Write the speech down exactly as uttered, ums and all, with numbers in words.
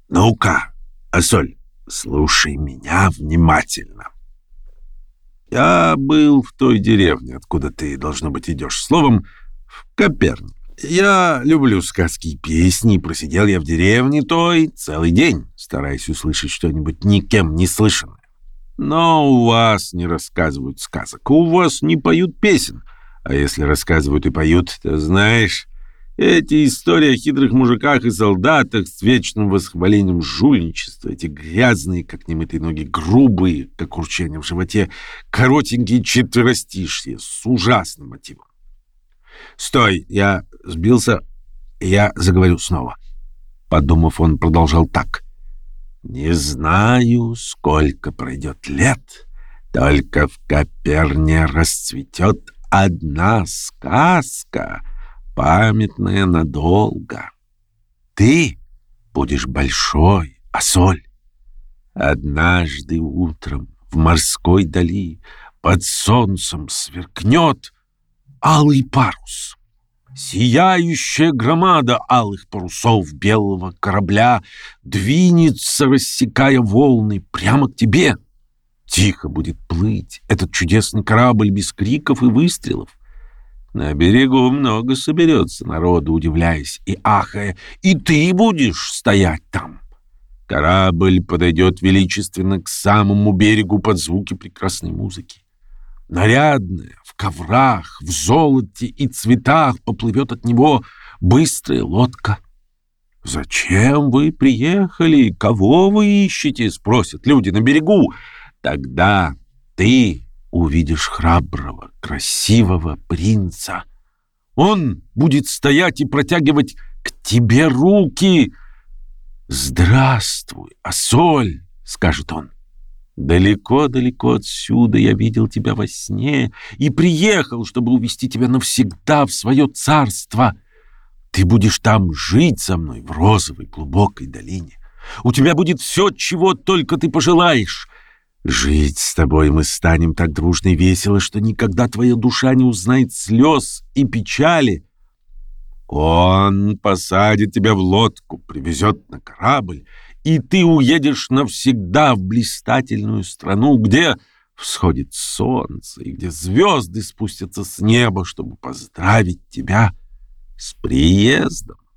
Ну-ка, Ассоль, слушай меня внимательно. Я был в той деревне, откуда ты, должно быть, идешь. Словом, в Коперне. Я люблю сказки и песни, и просидел я в деревне той целый день, стараясь услышать что-нибудь никем не слышанное. Но у вас не рассказывают сказок, у вас не поют песен. А если рассказывают и поют, то знаешь, эти истории о хитрых мужиках и солдатах с вечным восхвалением жульничества, эти грязные, как немытые ноги, грубые, как урчание в животе, коротенькие четверостишья с ужасным мотивом. Стой, я сбился, я заговорю снова. Подумав, он продолжал так. Не знаю, сколько пройдет лет, только в Коперне расцветет одна сказка, памятная надолго. Ты будешь большой, Ассоль. Однажды утром в морской дали под солнцем сверкнет алый парус. Сияющая громада алых парусов белого корабля двинется, рассекая волны, прямо к тебе. Тихо будет плыть этот чудесный корабль без криков и выстрелов. На берегу много соберется народу, удивляясь и ахая, и ты будешь стоять там. Корабль подойдет величественно к самому берегу под звуки прекрасной музыки. Нарядная, в коврах, в золоте и цветах поплывет от него быстрая лодка. «Зачем вы приехали? Кого вы ищете?» — спросят люди на берегу. Тогда ты увидишь храброго, красивого принца. Он будет стоять и протягивать к тебе руки. «Здравствуй, Ассоль!» — скажет он. «Далеко-далеко отсюда я видел тебя во сне и приехал, чтобы увести тебя навсегда в свое царство. Ты будешь там жить со мной в розовой глубокой долине. У тебя будет все, чего только ты пожелаешь. Жить с тобой мы станем так дружно и весело, что никогда твоя душа не узнает слез и печали. Он посадит тебя в лодку, привезет на корабль, и ты уедешь навсегда в блистательную страну, где всходит солнце и где звезды спустятся с неба, чтобы поздравить тебя с приездом.